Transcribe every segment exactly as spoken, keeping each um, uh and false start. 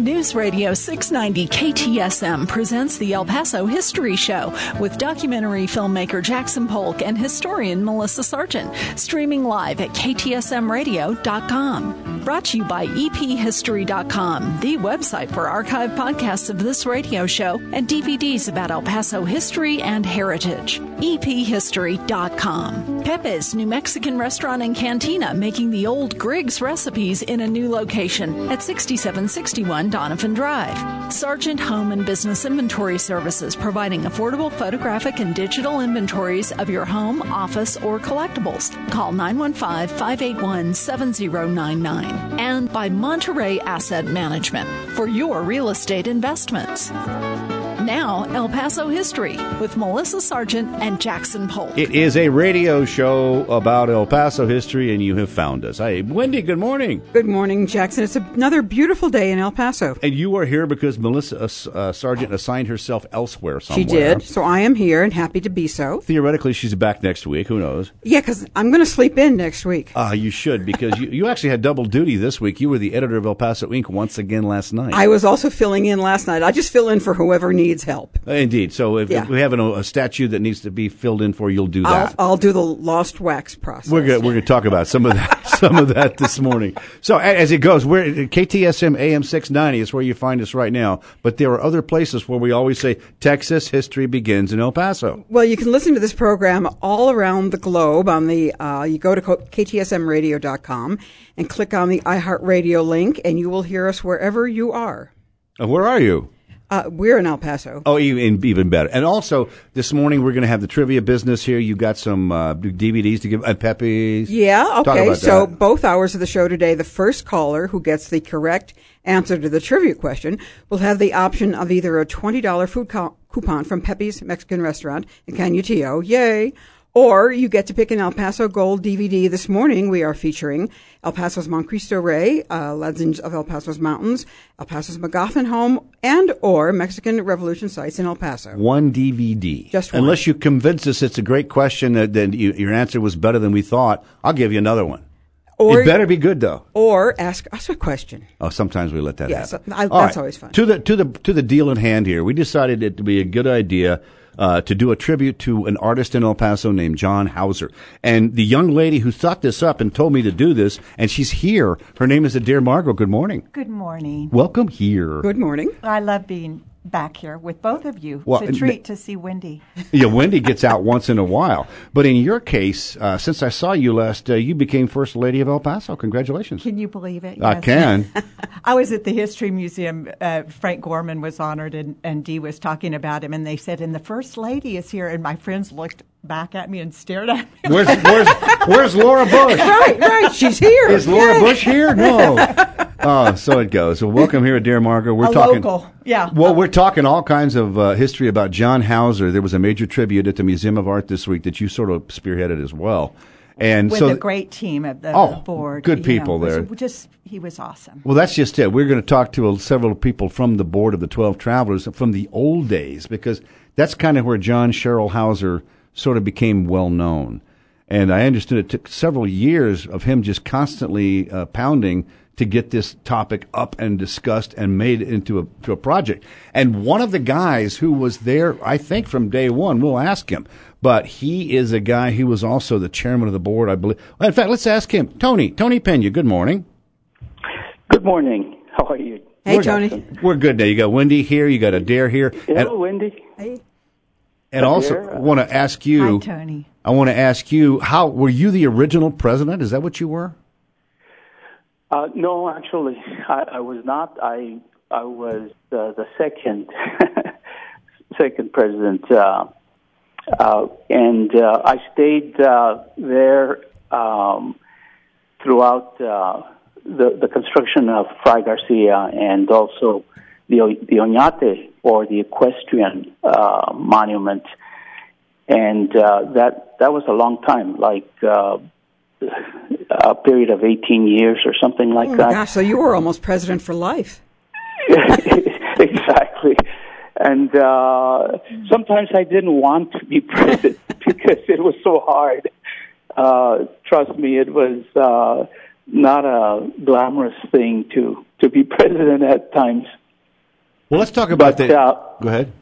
News Radio six ninety K T S M presents the El Paso History Show with documentary filmmaker Jackson Polk and historian Melissa Sargent, streaming live at K T S M radio dot com. Brought to you by E P history dot com, the website for archived podcasts of this radio show and D V Ds about El Paso history and heritage. E P history dot com. Pepe's New Mexican Restaurant and Cantina, making the old Griggs recipes in a new location at sixty-seven sixty-one Donovan Drive. Sargent Home and Business Inventory Services, providing affordable photographic and digital inventories of your home, office, or collectibles. Call nine one five, five eight one, seven zero nine nine. And by Monterey Asset Management for your real estate investments. Now, El Paso History with Melissa Sargent and Jackson Polk. It is a radio show about El Paso history, and you have found us. Hey, Wendy, good morning. Good morning, Jackson. It's another beautiful day in El Paso. And you are here because Melissa uh, Sargent assigned herself elsewhere somewhere. She did, so I am here and happy to be so. Theoretically, she's back next week. Who knows? Yeah, because I'm going to sleep in next week. Ah, uh, you should, because you, you actually had double duty this week. You were the editor of El Paso Incorporated once again last night. I was also filling in last night. I just fill in for whoever needs help. Indeed. So if, yeah. if we have an, a statue that needs to be filled in for, you'll do that. I'll, I'll do the lost wax process. We're going we're going to talk about some of that some of that this morning. So as it goes, we're K T S M A M six ninety is where you find us right now. But there are other places where we always say Texas history begins in El Paso. Well, you can listen to this program all around the globe on the. Uh, you go to K T S M radio dot com and click on the iHeartRadio link, and you will hear us wherever you are. Uh, where are you? Uh, we're in El Paso. Oh, even even better. And also, this morning we're going to have the trivia business here. You got some uh, D V Ds to give, uh, Pepe's. Yeah, okay. So that. Both hours of the show today, the first caller who gets the correct answer to the trivia question will have the option of either a twenty dollars food co- coupon from Pepe's Mexican Restaurant in Canutillo, yay, or you get to pick an El Paso Gold D V D. This morning we are featuring El Paso's Mount Cristo Rey, uh, Legends of El Paso's Mountains, El Paso's McGoffin Home, and or Mexican Revolution Sites in El Paso. One D V D. Just one. Unless you convince us it's a great question, that, that you, your answer was better than we thought, I'll give you another one. Or, it better be good, though. Or ask us a question. Oh, sometimes we let that yes, happen. I, that's right. always fun. To the to the to the deal in hand here, we decided it to be a good idea uh, to do a tribute to an artist in El Paso named John Hauser. And the young lady who thought this up and told me to do this, and she's here. Her name is Adair Margot. Good morning. Good morning. Welcome here. Good morning. I love being back here with both of you. Well, it's a treat to see Wendy. Yeah, Wendy gets out once in a while. But in your case, uh, since I saw you last, uh, you became First Lady of El Paso. Congratulations. Can you believe it? I yes. can. I was at the History Museum. Uh, Frank Gorman was honored, and, and Dee was talking about him, and they said, and the First Lady is here. And my friends looked back at me and stared at me. Where's, where's, where's Laura Bush? Right, right. She's here. Is Laura Yay. Bush here? No. Oh, so it goes. Well, welcome here, Adair Margot. We're a talking local, yeah. Well, we're talking all kinds of uh, history about John Hauser. There was a major tribute at the Museum of Art this week that you sort of spearheaded as well, and with so a great team at the oh, board. Good people you know, there. was just he was awesome. Well, that's just it. We're going to talk to uh, several people from the board of the twelve Travelers from the old days, because that's kind of where John Sherrill Hauser sort of became well known. And I understood it took several years of him just constantly uh, pounding to get this topic up and discussed and made into a, to a project. And one of the guys who was there, I think from day one, we'll ask him, but he is a guy who was also the chairman of the board, I believe. In fact, let's ask him. Tony, Tony Pena, good morning. Good morning. How are you? Hey, we're, Tony. We're good now. You got Wendy here. You got Adair here. Hello, and, Wendy. Hey. And also, I want to ask you. Hi, Tony. I want to ask you, how were you the original president? Is that what you were? Uh, no, actually, I, I was not. I I was uh, the second second president, uh, uh, and uh, I stayed uh, there um, throughout uh, the the construction of Fray Garcia and also the the Oñate, or the equestrian uh, monument, and uh, that that was a long time, like. Uh, a period of eighteen years or something like oh that. Gosh, so you were almost president for life. Exactly. And uh, sometimes I didn't want to be president because it was so hard. Uh, trust me, it was uh, not a glamorous thing to, to be president at times. Well, let's talk about but, the. Uh, Go ahead.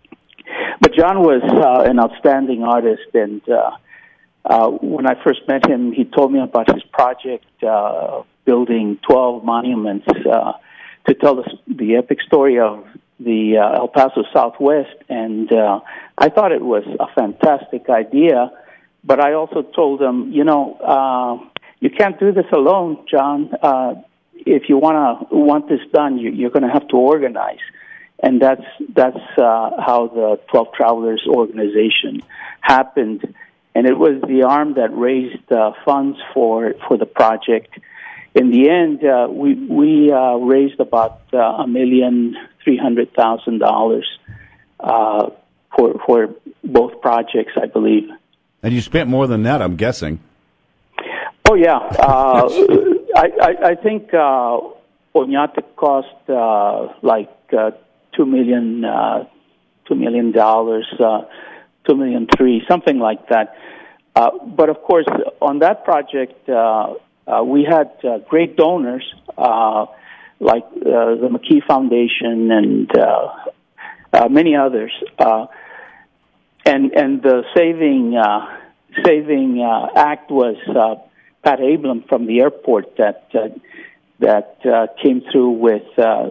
But John was uh, an outstanding artist, and uh, uh, when I first met him, he told me about his project, uh, building twelve monuments uh, to tell the, the epic story of the uh, El Paso Southwest, and uh, I thought it was a fantastic idea. But I also told him, you know, uh, you can't do this alone, John. Uh, if you want to want this done, you, you're going to have to organize. And that's that's uh, how the twelve Travelers organization happened, and it was the arm that raised uh, funds for for the project. In the end, uh, we we uh, raised about uh, a million three hundred thousand dollars uh, for for both projects, I believe. And you spent more than that, I'm guessing. Oh yeah, uh, I, I I think uh, Oñate cost uh, like. Uh, Two million, uh, two million dollars, uh, two million three, something like that. Uh, but of course, on that project, uh, uh, we had uh, great donors uh, like uh, the McKee Foundation and uh, uh, many others. Uh, and and the saving uh, saving uh, act was uh, Pat Abram from the airport that uh, that uh, came through with. Uh,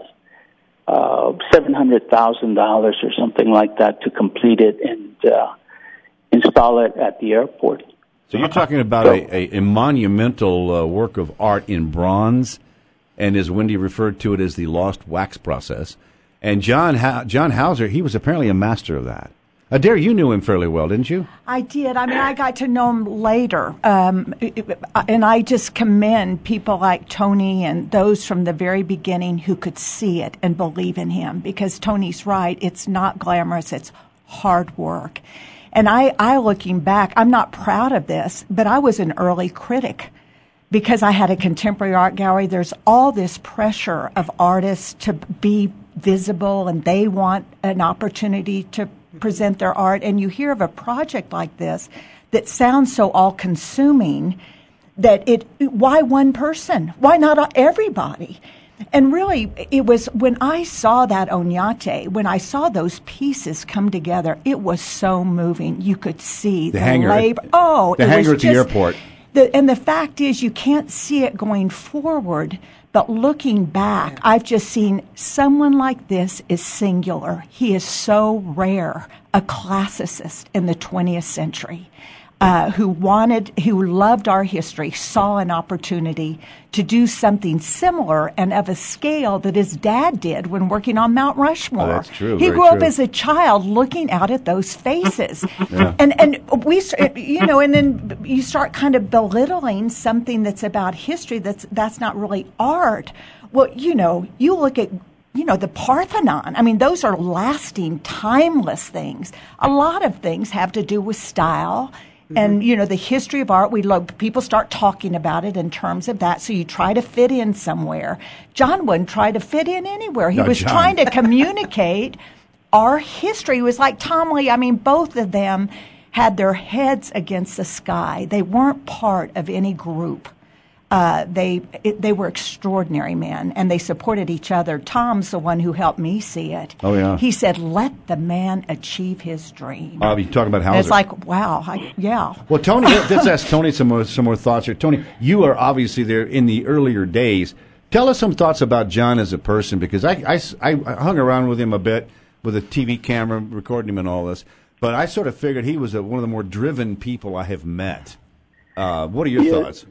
Uh, seven hundred thousand dollars or something like that to complete it and uh, install it at the airport. So you're talking about so, a, a, a monumental uh, work of art in bronze, and as Wendy referred to it as the lost wax process. And John ha- John Hauser, he was apparently a master of that. Adair, you knew him fairly well, didn't you? I did. I mean, I got to know him later. Um, and I just commend people like Tony and those from the very beginning who could see it and believe in him. Because Tony's right. It's not glamorous. It's hard work. And I, I looking back, I'm not proud of this, but I was an early critic. Because I had a contemporary art gallery, there's all this pressure of artists to be visible, and they want an opportunity to present their art. And you hear of a project like this that sounds so all-consuming that it, why one person? Why not everybody? And really, it was when I saw that Oñate, when I saw those pieces come together, it was so moving. You could see the, the hangar, labor. Oh, the it hangar was at just, the airport. The, and the fact is, you can't see it going forward. But looking back, I've just seen someone like this is singular. He is so rare, a classicist in the twentieth century, uh, who wanted, who loved our history, saw an opportunity to do something similar and of a scale that his dad did when working on Mount Rushmore. Oh, that's true. He Very grew true. up as a child looking out at those faces. Yeah. And and we, you know, and then you start kind of belittling something that's about history that's that's not really art. Well, you know, you look at, you know, the Parthenon. I mean, those are lasting, timeless things. A lot of things have to do with style. Mm-hmm. And, you know, the history of art, we love, people start talking about it in terms of that. So you try to fit in somewhere. John wouldn't try to fit in anywhere. He no, was John. trying to communicate our history. It was like Tom Lee. I mean, both of them had their heads against the sky. They weren't part of any group. Uh, they it, they were extraordinary men, and they supported each other. Tom's the one who helped me see it. Oh, yeah. He said, let the man achieve his dream. Oh, you're talking about Hauser. And it's like, wow, I, yeah. Well, Tony, let's ask Tony some more, some more thoughts here. Tony, you are obviously there in the earlier days. Tell us some thoughts about John as a person, because I, I, I hung around with him a bit with a T V camera, recording him and all this, but I sort of figured he was a, one of the more driven people I have met. Uh, what are your yeah. thoughts?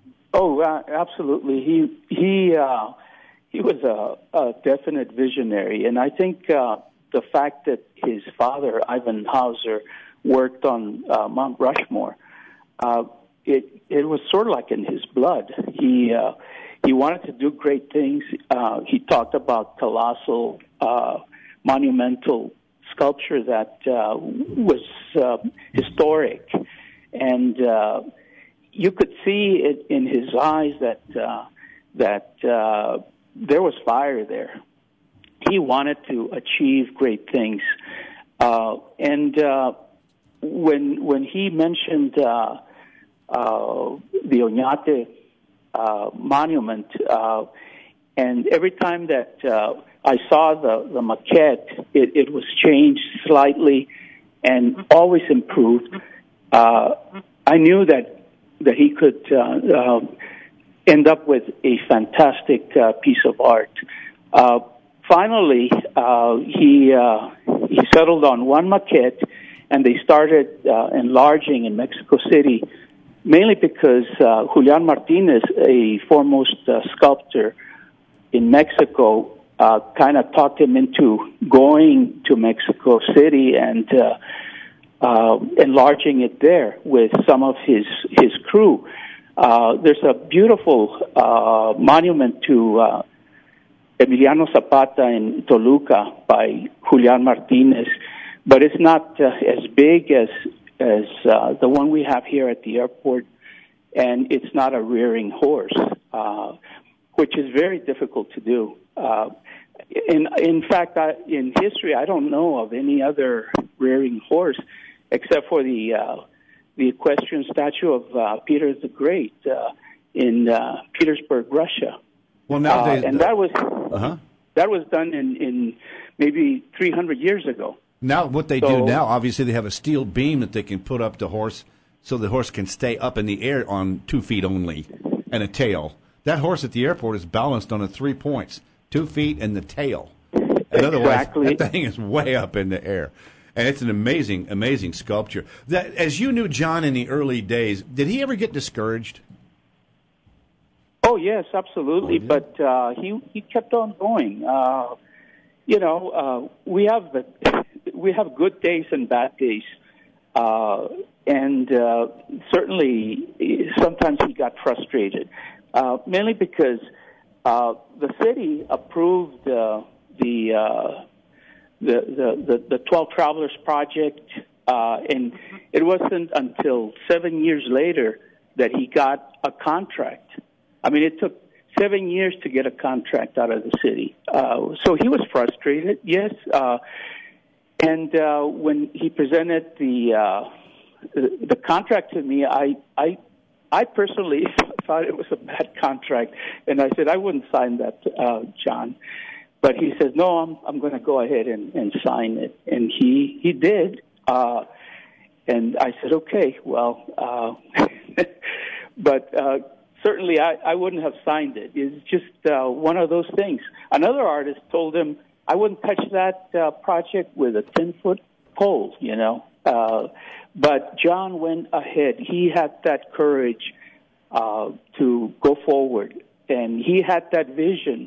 Oh, uh, absolutely. He he uh, he was a, a definite visionary, and I think uh, the fact that his father, Ivan Hauser, worked on uh, Mount Rushmore, uh, it it was sort of like in his blood. He uh, he wanted to do great things. Uh, he talked about colossal, uh, monumental sculpture that uh, was uh, historic, and uh, you could see it in his eyes that uh, that uh, there was fire there. He wanted to achieve great things, uh, and uh, when when he mentioned uh, uh, the Oñate uh, monument, uh, and every time that uh, I saw the, the maquette, it, it was changed slightly and always improved. Uh, I knew that that he could uh, uh, end up with a fantastic uh, piece of art. Uh, finally, uh, he uh, he settled on one maquette, and they started uh, enlarging in Mexico City, mainly because uh, Julian Martinez, a foremost uh, sculptor in Mexico, uh, kind of talked him into going to Mexico City and uh, uh, enlarging it there with some of his his crew. Uh, there's a beautiful uh, monument to uh, Emiliano Zapata in Toluca by Julian Martinez, but it's not uh, as big as as uh, the one we have here at the airport, and it's not a rearing horse, uh, which is very difficult to do. Uh, in in fact, I, in history, I don't know of any other rearing horse except for the uh, the equestrian statue of uh, Peter the Great uh, in uh, Petersburg, Russia. Well, nowadays, uh, and that was uh-huh. that was done in, in maybe three hundred years ago. Now, what they so, do now, obviously, they have a steel beam that they can put up the horse, so the horse can stay up in the air on two feet only, and a tail. That horse at the airport is balanced on a three points, two feet and the tail. In other exactly. words, that thing is way up in the air. And it's an amazing, amazing sculpture. That, as you knew John in the early days, did he ever get discouraged? Oh, yes, absolutely. Oh, yeah. But uh, he he kept on going. Uh, you know, uh, we have the, we have good days and bad days, uh, and uh, certainly sometimes he got frustrated, uh, mainly because uh, the city approved uh, the. Uh, The, the, the, the twelve Travelers Project, uh, and it wasn't until seven years later that he got a contract. I mean, it took seven years to get a contract out of the city. Uh, so he was frustrated, yes. Uh, and uh, when he presented the, uh, the the contract to me, I, I, I personally thought it was a bad contract, and I said, I wouldn't sign that, uh, John. But he says, no, I'm I'm going to go ahead and, and sign it. And he, he did. Uh, and I said, okay, well, uh, but uh, certainly I, I wouldn't have signed it. It's just uh, one of those things. Another artist told him, I wouldn't touch that uh, project with a ten-foot pole, you know. Uh, but John went ahead. He had that courage uh, to go forward. And he had that vision.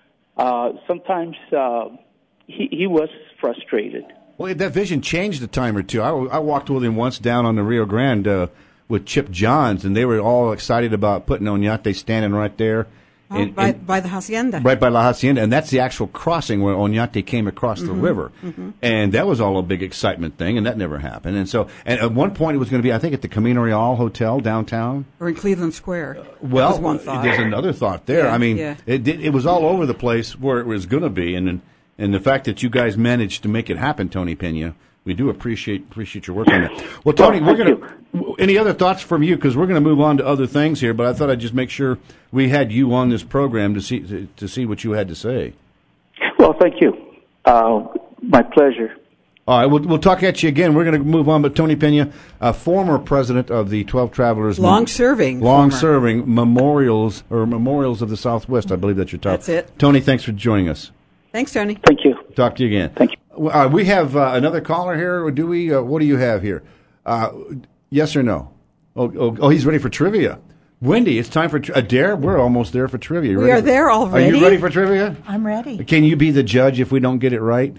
Uh, sometimes uh, he, he was frustrated. Well, that vision changed a time or two. I, I walked with him once down on the Rio Grande uh, with Chip Johns, and they were all excited about putting Oñate standing right there. Oh, in, by, in, by the Hacienda. Right by La Hacienda, and that's the actual crossing where Oñate came across mm-hmm. the river. Mm-hmm. And that was all a big excitement thing, and that never happened. And so, and at one point it was going to be, I think, at the Camino Real Hotel downtown. Or in Cleveland Square. Uh, well, one thought. There's another thought there. Yeah, I mean, yeah. it did, it was all over the place where it was going to be, and and the fact that you guys managed to make it happen, Tony Pena, we do appreciate appreciate your work on that. Well, Tony, well, we're going to. Any other thoughts from you? Because we're going to move on to other things here. But I thought I'd just make sure we had you on this program to see to, to see what you had to say. Well, thank you. Uh, my pleasure. All right, we'll, we'll talk at you again. We're going to move on. But Tony Pena, uh, former president of the twelve Travelers, long-serving, long-serving memorials or memorials of the Southwest. I believe that's your title. That's it. Tony, thanks for joining us. Thanks, Tony. Thank you. Talk to you again. Thank you. Uh, we have uh, another caller here, or do we? Uh, what do you have here? Uh, yes or no? Oh, oh, oh, he's ready for trivia. Wendy, it's time for tri- Adair. We're almost there for trivia. You we ready are for, there already. Are you ready for trivia? I'm ready. Can you be the judge if we don't get it right?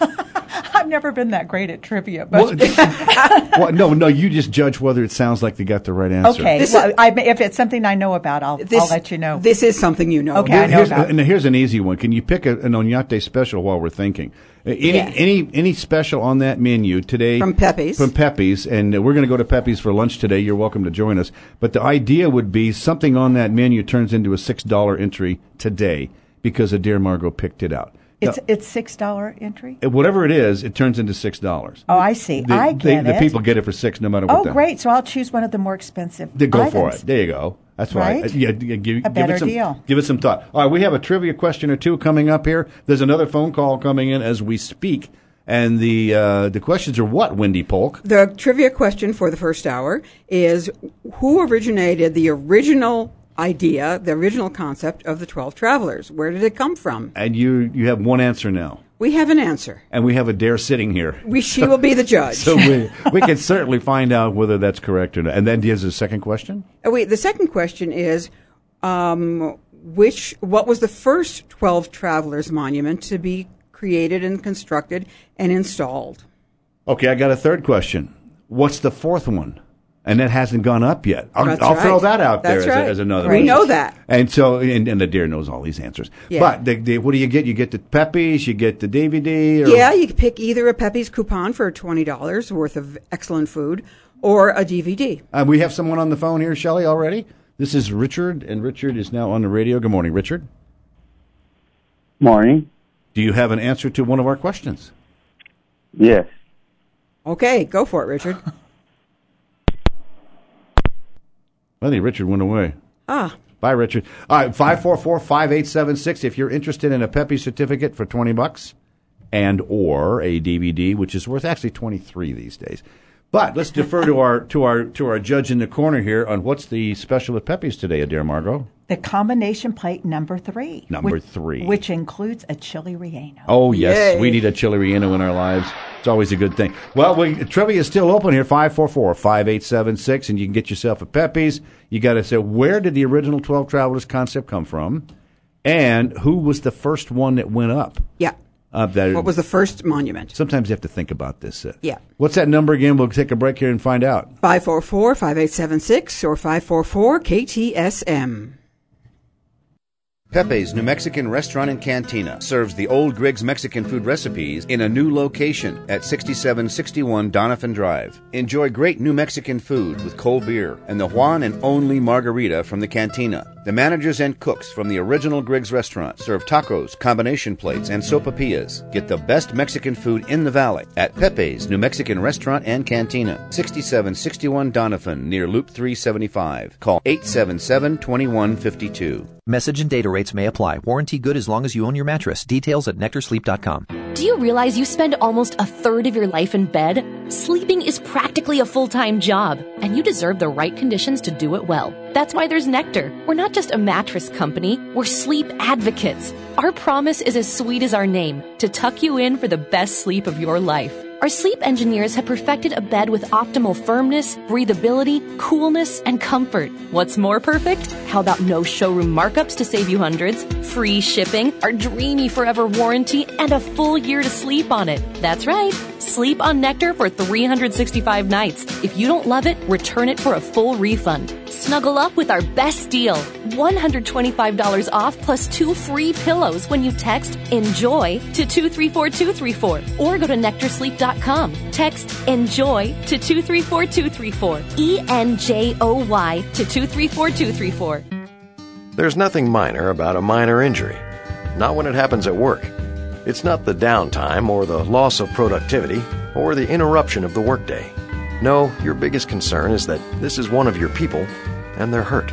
I've never been that great at trivia. But well, well, no, no, you just judge whether it sounds like they got the right answer. Okay. This well, is, I, if it's something I know about, I'll, this, I'll let you know. This is something you know. Okay, I know here's, about. And here's an easy one. Can you pick a, an Oñate special while we're thinking? Any Yes. any any special on that menu today? From Pepe's. From Pepe's, and we're going to go to Pepe's for lunch today. You're welcome to join us. But the idea would be something on that menu turns into a six dollar entry today because Adair Margot picked it out. It's Now, it's six dollar entry. whatever it is, it turns into six dollars. Oh, I see. The, I they, get the it. people get it for six, no matter what. Oh, the, great! So I'll choose one of the more expensive. They go items. for it. There you go. That's why. Right? Yeah, give, give A better it some, deal. Give it some thought. All right, we have a trivia question or two coming up here. There's another phone call coming in as we speak. And the uh, the questions are what, Wendy Polk? The trivia question for the first hour is, who originated the original idea, the original concept of the twelve Travelers? Where did it come from? And you, you have one answer now. We have an answer. And we have a dare sitting here. We, she will be the judge. So we, we can certainly find out whether that's correct or not. And then here's the second question. Oh, wait, the second question is, um, which what was the first twelve Travelers monument to be created and constructed and installed? Okay, I got a third question. What's the fourth one? And that hasn't gone up yet. I'll, That's I'll right. throw that out That's there right. as, a, as another We one. know that. And so, and, and the deer knows all these answers. Yeah. But the, the, what do you get? You get the Peppies, you get the D V D? Or Yeah, you can pick either a Pepe's coupon for twenty dollars worth of excellent food or a D V D. Uh, we have someone on the phone here, Shelley, already. This is Richard, and Richard is now on the radio. Good morning, Richard. Morning. Do you have an answer to one of our questions? Yes. Okay, go for it, Richard. I think Richard went away. Ah, Bye, Richard. All right, five four four, five eight seven six if you're interested in a Pepe certificate for twenty bucks and or a D V D, which is worth actually twenty-three these days. But let's defer to our to our to our judge in the corner here on what's the special at Pepe's today, dear Margot. The combination plate number three. Number which, three. Which includes a chili relleno. Oh, yes. Yay. We need a chili relleno in our lives. It's always a good thing. Well, we, trivia is still open here, five four four, five eight seven six, and you can get yourself a Pepe's. You got to say, where did the original twelve Travelers concept come from? And who was the first one that went up? yeah. Up that, What was the first monument? Sometimes you have to think about this. Uh, Yeah. What's that number again? We'll take a break here and find out. five four four, five eight seven six or five four four K T S M. Pepe's New Mexican Restaurant and Cantina serves the old Griggs Mexican food recipes in a new location at sixty-seven sixty-one Doniphan Drive. Enjoy great New Mexican food with cold beer and the one and only margarita from the cantina. The managers and cooks from the original Griggs restaurant serve tacos, combination plates, and sopapillas. Get the best Mexican food in the valley at Pepe's New Mexican Restaurant and Cantina, sixty-seven sixty-one Doniphan, near Loop three seventy-five. Call eight seven seven, two one five two. Message and data rates may apply. Warranty good as long as you own your mattress. Details at nectar sleep dot com. Do you realize you spend almost a third of your life in bed? Sleeping is practically a full-time job, and you deserve the right conditions to do it well. That's why there's Nectar. We're not just a mattress company, we're sleep advocates. Our promise is as sweet as our name, to tuck you in for the best sleep of your life. Our sleep engineers have perfected a bed with optimal firmness, breathability, coolness, and comfort. What's more perfect? How about no showroom markups to save you hundreds, free shipping, our dreamy forever warranty, and a full year to sleep on it? That's right. Sleep on Nectar for three hundred sixty-five nights. If you don't love it, return it for a full refund. Snuggle up with our best deal. one hundred twenty-five dollars off plus two free pillows when you text ENJOY to two three four two three four or go to nectar sleep dot com. Text ENJOY to two three four two three four. E N J O Y to two three four two three four. There's nothing minor about a minor injury. Not when it happens at work. It's not the downtime or the loss of productivity or the interruption of the workday. No, your biggest concern is that this is one of your people and they're hurt.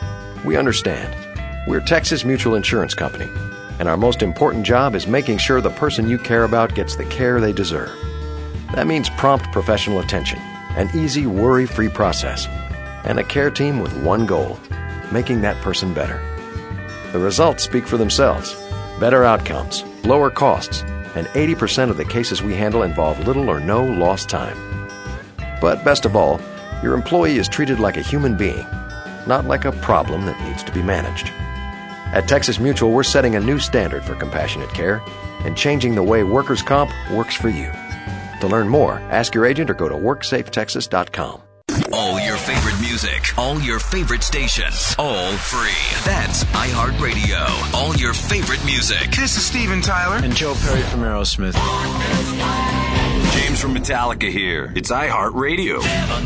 We understand. We're Texas Mutual Insurance Company, and our most important job is making sure the person you care about gets the care they deserve. That means prompt professional attention, an easy, worry-free process, and a care team with one goal, making that person better. The results speak for themselves. Better outcomes, lower costs, and eighty percent of the cases we handle involve little or no lost time. But best of all, your employee is treated like a human being, not like a problem that needs to be managed. At Texas Mutual, we're setting a new standard for compassionate care and changing the way workers' comp works for you. To learn more, ask your agent or go to work safe texas dot com. All your favorite music, all your favorite stations, all free. That's iHeartRadio. All your favorite music. This is Steven Tyler and Joe Perry from Aerosmith. James from Metallica here. It's iHeartRadio.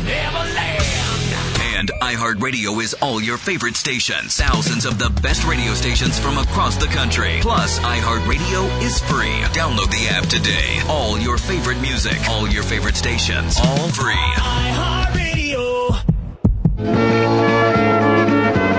And iHeartRadio is all your favorite stations. Thousands of the best radio stations from across the country. Plus, iHeartRadio is free. Download the app today. All your favorite music, all your favorite stations, all free. iHeartRadio.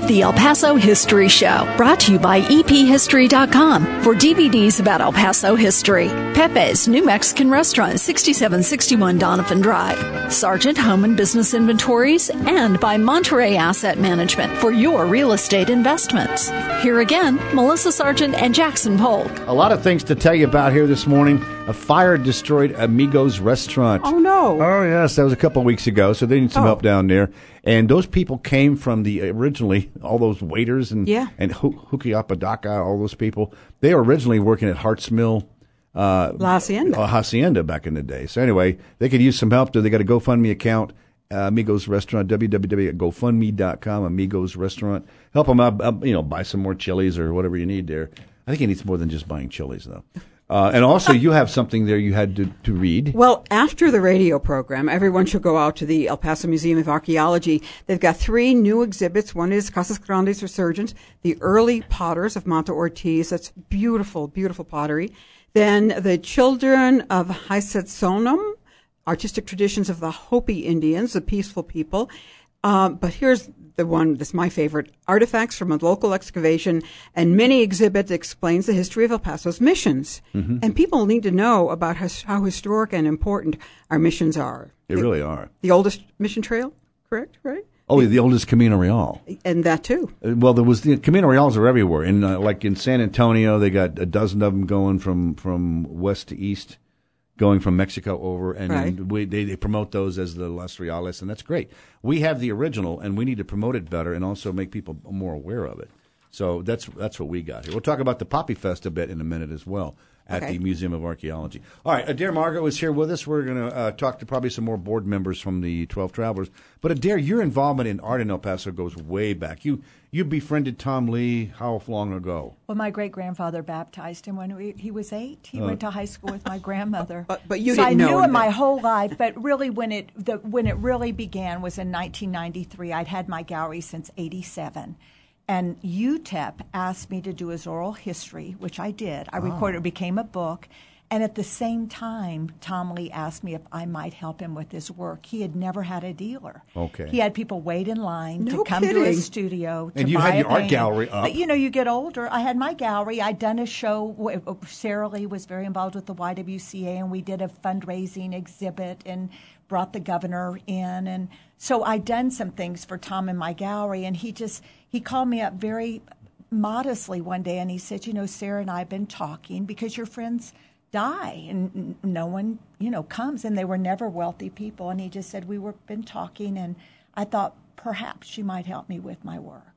The El Paso History Show, brought to you by E P history dot com for D V Ds about El Paso history. Pepe's New Mexican Restaurant, sixty-seven sixty-one Donovan Drive. Sargent Home and Business Inventories, and by Monterey Asset Management for your real estate investments. Here again, Melissa Sargent and Jackson Polk. A lot of things to tell you about here this morning. A fire destroyed Amigos Restaurant. Oh, no. Oh, yes. That was a couple of weeks ago, so they need some Oh. help down there. And those people came from the, originally, all those waiters and, Yeah. and Huki Apodaca, all those people. They were originally working at Hart's Mill. Uh, La Hacienda. uh, Hacienda back in the day. So anyway, they could use some help. They got a GoFundMe account, uh, Amigos Restaurant, w w w dot go fund me dot com, Amigos Restaurant. Help them out, uh, you know, buy some more chilies or whatever you need there. I think he needs more than just buying chilies, though. Uh, and also, you have something there you had to, to read. Well, after the radio program, everyone should go out to the El Paso Museum of Archaeology. They've got three new exhibits. One is Casas Grandes Resurgence, the early potters of Monte Ortiz. That's beautiful, beautiful pottery. Then the Children of Hisetsonom, artistic traditions of the Hopi Indians, the peaceful people. Um, but here's the one that's my favorite, artifacts from a local excavation, and mini exhibit explains the history of El Paso's missions. Mm-hmm. And people need to know about his, how historic and important our missions are. They the, really are. The oldest mission trail, correct, right? Oh, the oldest Camino Real. And that too. Uh, Well, there was the Camino Reals are everywhere. In uh, like in San Antonio, they got a dozen of them going from, from west to east, going from Mexico over, and Right. then we, they, they promote those as the Las Reales, and that's great. We have the original, and we need to promote it better and also make people more aware of it. So that's that's what we got here. We'll talk about the Poppy Fest a bit in a minute as well at Okay. the Museum of Archaeology. All right, Adair Margot is here with us. We're going to uh, talk to probably some more board members from the twelve Travelers. But Adair, your involvement in art in El Paso goes way back. You you befriended Tom Lee how long ago? Well, my great-grandfather baptized him when we, he was eight. He Oh. went to high school with my grandmother. But- but you so didn't I know knew him him my then. whole life, but really when it the, when it really began was in nineteen ninety-three. I'd had my gallery since eighty-seven. And U T E P asked me to do his oral history, which I did. I recorded, it became a book. And at the same time, Tom Lee asked me if I might help him with his work. He had never had a dealer. Okay. He had people wait in line No to come to kidding. his studio to And you buy had a your art painting. gallery up. But, you know, you get older. I had my gallery. I'd done a show. Sarah Lee was very involved with the Y W C A, and we did a fundraising exhibit and brought the governor in. And so I'd done some things for Tom in my gallery, and he just, he called me up very modestly one day, and he said, you know, Sarah and I have been talking because your friends die and n- no one, you know, comes, and they were never wealthy people. And he just said, we were been talking, and I thought perhaps you might help me with my work.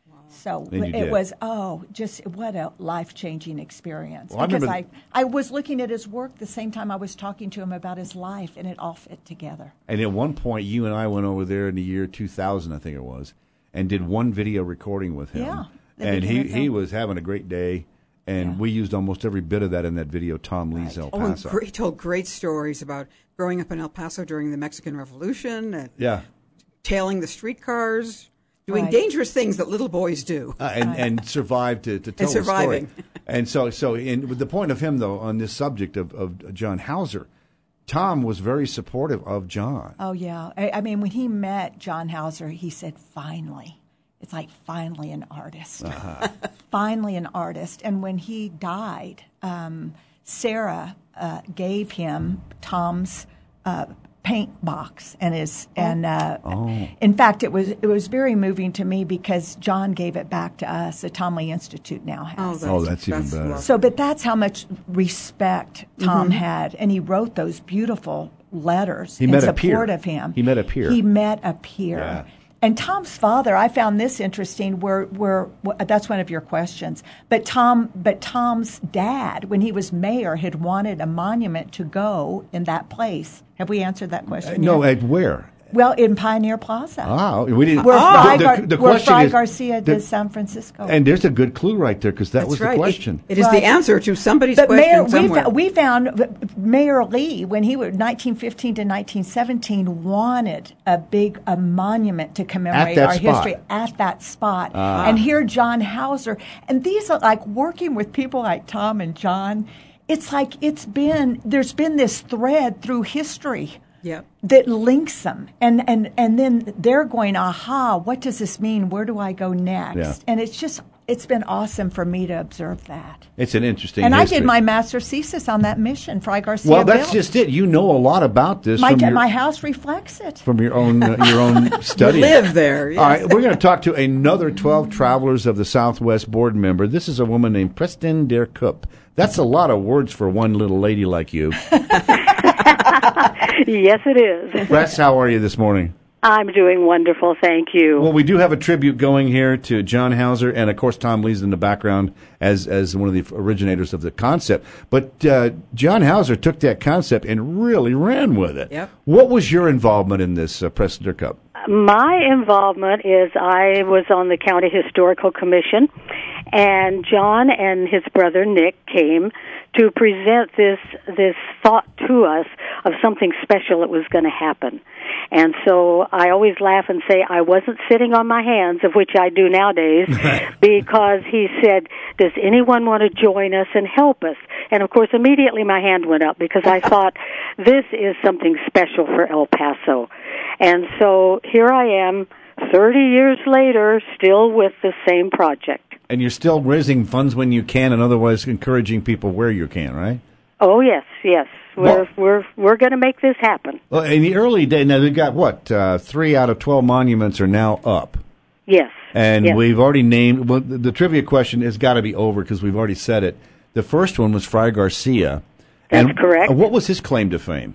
So And you it did. was, oh, just what a life-changing experience. Well, I because remember- I, I was looking at his work the same time I was talking to him about his life, and it all fit together. And at one point, you and I went over there in the year two thousand, I think it was, and did one video recording with him. Yeah, it And he, became a he film. was having a great day, and Yeah. we used almost every bit of that in that video, Tom Lee's El Oh, and Paso. great, he told great stories about growing up in El Paso during the Mexican Revolution, and Yeah. tailing the streetcars, doing Right. dangerous things that little boys do. Uh, and, and survived to, to tell the surviving. story. And so, so in, with the point of him, though, on this subject of, of John Hauser, Tom was very supportive of John. Oh, yeah. I, I mean, when he met John Hauser, he said, finally. It's like, finally an artist. Uh-huh. Finally an artist. And when he died, um, Sarah uh, gave him Tom's uh, paint box and his and uh, Oh. in fact it was it was very moving to me because John gave it back to us. The Tom Lee Institute now has. Oh, that's, Oh, that's even better. lovely. So, but that's how much respect Tom Mm-hmm. had, and he wrote those beautiful letters He in met a support peer. of him. He met a peer. He met a peer. Yeah. And Tom's father, I found this interesting. Where, where that's one of your questions. But Tom, but Tom's dad, when he was mayor, had wanted a monument to go in that place. Have we answered that question? No, yet? at where? Well, in Pioneer Plaza. Ah, we didn't. Where Fry, the, Gar- the, the where question Fry is, Garcia the- did San Francisco. And there's a good clue right there because that That's was right. the question. It, it is Right. the answer to somebody's But question Mayor, we, somewhere. fo- we found Mayor Lee, when he was nineteen fifteen to nineteen seventeen, wanted a big a monument to commemorate that our spot. history at that spot. Ah. And here, John Hauser, and these are like working with people like Tom and John. It's like it's been there's been this thread through history Yep. that links them. And, and, and then they're going, aha, what does this mean? Where do I go next? Yeah. And it's just, it's been awesome for me to observe that. It's an interesting And history. I did my master's thesis on that mission, Fry Garcia Well, that's built. just it. You know a lot about this My, from your, my house reflects it. from your own uh, your own study. You live there. Yes. All right, we're going to talk to another twelve Travelers of the Southwest board member. This is a woman named Preston Der Kupp. That's a lot of words for one little lady like you. Yes, it is. Press, how are you this morning? I'm doing wonderful, thank you. Well, we do have a tribute going here to John Hauser, and of course Tom Lee's in the background as as one of the originators of the concept. But uh, John Hauser took that concept and really ran with it. Yep. What was your involvement in this, uh, Preston Der Kupp? My involvement is I was on the County Historical Commission, and John and his brother Nick came to present this this thought to us of something special that was going to happen. And so I always laugh and say I wasn't sitting on my hands, of which I do nowadays, because he said, does anyone want to join us and help us? And, of course, immediately my hand went up because I thought this is something special for El Paso. And so here I am, thirty years later, still with the same project. And you're still raising funds when you can and otherwise encouraging people where you can, right? Oh, yes, yes. We're Well- we're we're going to make this happen. Well, in the early days, now they've got, what, uh, three out of twelve monuments are now up. Yes. And yes. we've already named, well, the, the trivia question has got to be over because we've already said it. The first one was Fry Garcia. That's and correct. What was his claim to fame?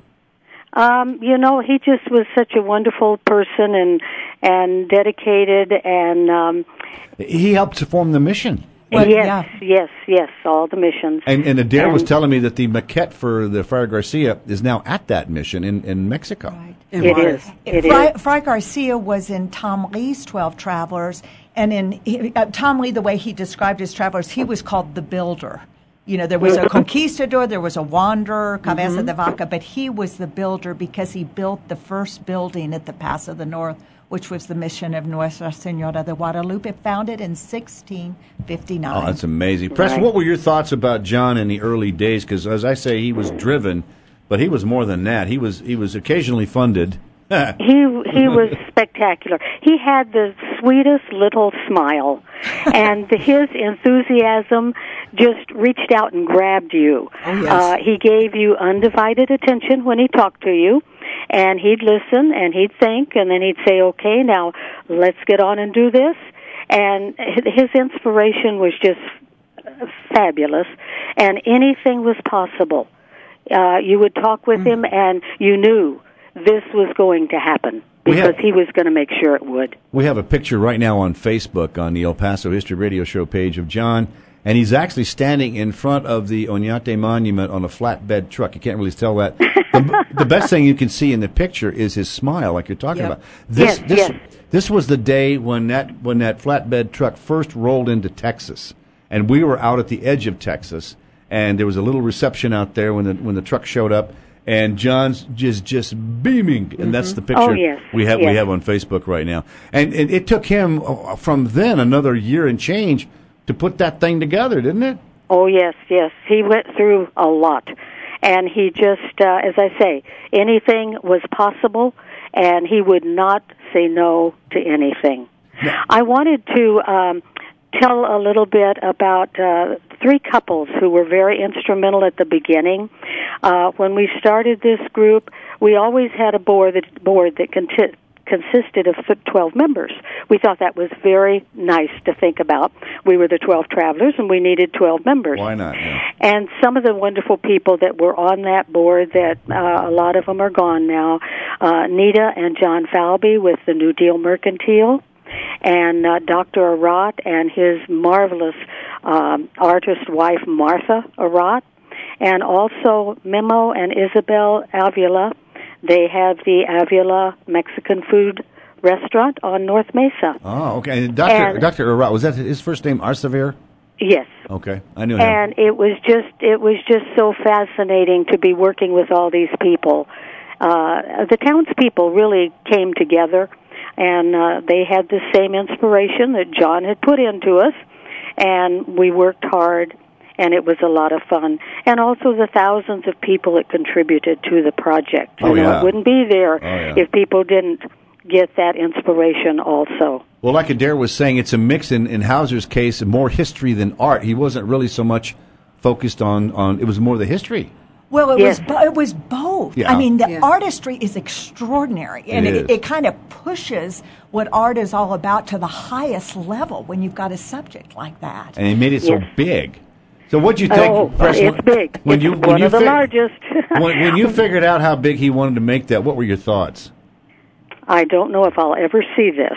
Um, you know, he just was such a wonderful person and and dedicated, and um, He helped to form the mission. Well, yes, yeah. yes, yes, all the missions. And, and Adair was And- telling me that the maquette for the Fry Garcia is now at that mission in, in Mexico. Right. In It Mars. is. It Fry, is. Fry Garcia was in Tom Lee's twelve Travelers, and in he, uh, Tom Lee, the way he described his travelers, he was called the builder. You know, there was a conquistador, there was a wanderer, Cabeza de Vaca, but he was the builder because he built the first building at the Pass of the North, which was the mission of Nuestra Senora de Guadalupe, founded in sixteen fifty-nine. Oh, that's amazing. Preston, Right. what were your thoughts about John in the early days? Because, as I say, he was driven, but he was more than that. He was he was occasionally funded. He he was spectacular. He had the sweetest little smile, and his enthusiasm just reached out and grabbed you. Oh, yes. uh, he gave you undivided attention when he talked to you, and he'd listen and he'd think, and then he'd say, "Okay, now let's get on and do this." And his inspiration was just fabulous, and anything was possible. Uh, you would talk with him, and you knew this was going to happen We because have- he was going to make sure it would. We have a picture right now on Facebook on the El Paso History Radio Show page of John, and he's actually standing in front of the Oñate Monument on a flatbed truck. You can't really tell that. the, the best thing you can see in the picture is his smile, like you're talking Yep. about. This, Yes, this, yes. this was the day when that when that flatbed truck first rolled into Texas, and we were out at the edge of Texas, and there was a little reception out there when the when the truck showed up. And John's just just beaming, and that's the picture Oh, yes, we have we yes. have on Facebook right now. And, and it took him uh, from then another year and change to put that thing together, didn't it? Oh, yes, yes. He went through a lot. And he just, uh, as I say, anything was possible, and he would not say no to anything. I wanted to um, tell a little bit about uh, three couples who were very instrumental at the beginning. Uh, when we started this group, we always had a board that, board that conti- consisted of twelve members. We thought that was very nice to think about. We were the twelve travelers, and we needed twelve members. Why not? Yeah. And some of the wonderful people that were on that board, that uh, a lot of them are gone now, uh, Nita and John Falby with the New Deal Mercantile, and uh, Doctor Arat and his marvelous um, artist wife, Martha Arat, and also Memo and Isabel Avila. They have the Avila Mexican food restaurant on North Mesa. Oh, okay. And Doctor And- Doctor Arat, was that his first name, Arsevier? Yes. Okay, I knew him. And it was just it was just so fascinating to be working with all these people. Uh, the townspeople really came together, and uh, they had the same inspiration that John had put into us, and we worked hard. and it was a lot of fun. And also the thousands of people that contributed to the project. You oh, know, yeah. it wouldn't be there oh, yeah. if people didn't get that inspiration also. Well, like Adair was saying, it's a mix in, in Hauser's case, more history than art. He wasn't really so much focused on, on it was more the history. Well, it yes. was bo- it was both. Yeah. I mean, the Yeah. artistry is extraordinary, and It it, is. it kind of pushes what art is all about to the highest level when you've got a subject like that. And he made it so Yes. big. So what'd you think? Oh, Press, it's big. When it's you, when one you of the fig- largest. when, when you figured out how big he wanted to make that, what were your thoughts? I don't know if I'll ever see this.